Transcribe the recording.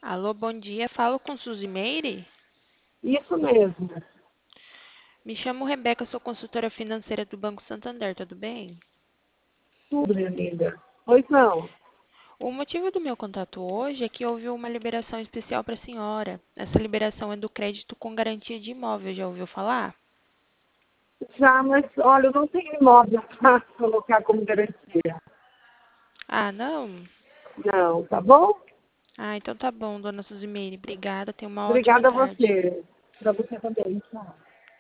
Alô, bom dia. Falo com Suzy Meire? Isso mesmo. Me chamo Rebeca, sou consultora financeira do Banco Santander, tudo bem? Tudo, minha amiga. Pois não. O motivo do meu contato hoje é que houve uma liberação especial para a senhora. Essa liberação é do crédito com garantia de imóvel, já ouviu falar? Já, mas olha, eu não tenho imóvel para colocar como garantia. Ah, não? Não, tá bom? Ah, então tá bom, dona Suzy Meire. Obrigada, tenha uma ótima Obrigada a tarde. você. Para você também. Tchau.